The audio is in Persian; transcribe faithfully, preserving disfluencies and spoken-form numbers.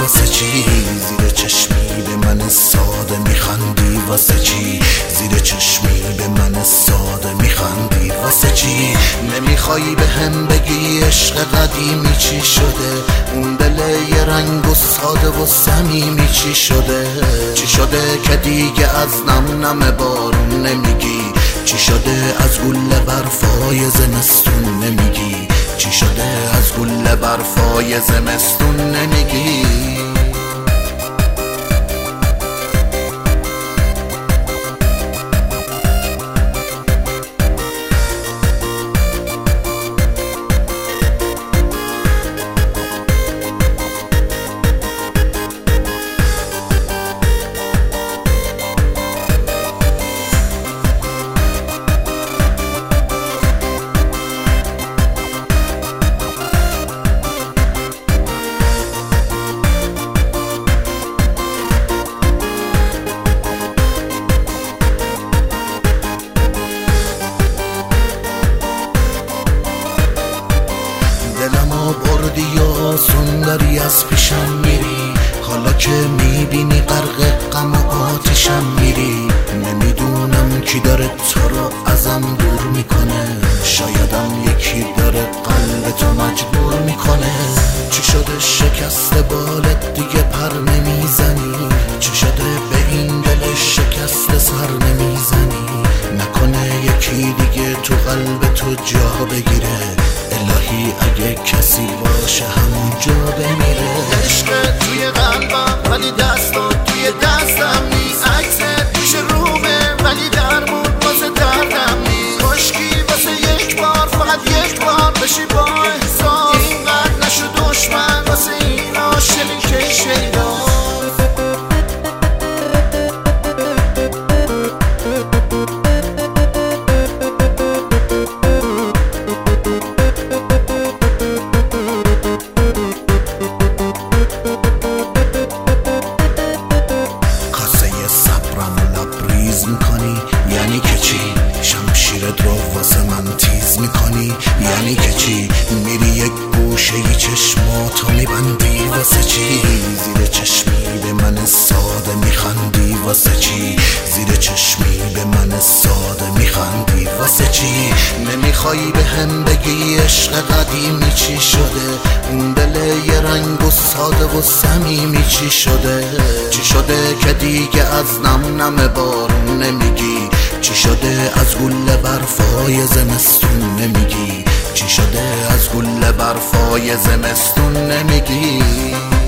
واسه چی؟ زیر چشمی به من ساده میخندی واسه چی؟ زیر چشمی به من ساده میخندی واسه چی؟ نمیخوای به هم بگی عشق قدیمی چی شده؟ اون دل یه رنگ و ساده و صمیمی چی شده؟ چی شده که دیگه از نم نم بارون نمیگی؟ چی شده از گل برفای زمستون نمیگی؟ چی شده از گل برفای زمستون نمیگی؟ دلمو بردی و آسون داری از پیشم میری، حالا که میبینی غرق غم و آتیشم میری. نمیدونم کی داره تو رو ازم دور میکنه، شایدم یکی داره قلب تو مجبور میکنه. چی شده شکست بالت دیگه پر نمیزنی؟ چی شده به این دل شکست سر نمیزنی؟ نکنه یکی دیگه تو قلب تو جا بگیره؟ الهی اگه کسی باشه همون جا بمیره. عشق توی قلبم ولی دستا توی دستم نیست، عکست پیش رومه ولی درمون واسه دردم نیست. خشکی واسه یک بار فقط یک بار بشی با احساس، اینقدر نشو دشمن واسه این عاشقی که شیداست. میکنی یعنی که چی؟ شمشیرت رو واسه من تیز میکنی یعنی که چی؟ میری یک گوشه ی چشماتو میبندی واسه چی؟ زیر چشمی به من ساده میخندی واسه چی؟ زیر چشمی به من ساده میخندی واسه چی؟ نمیخوای به هم بگی عشق قدیمی چی شده؟ اون دل یه رنگ و ساده و صمیمی چی شده؟ چی شده که دیگه از نم نم بارون نمیگی؟ چی شده از گل برفای زمستون نمیگی؟ چی شده از گل برفای زمستون نمیگی؟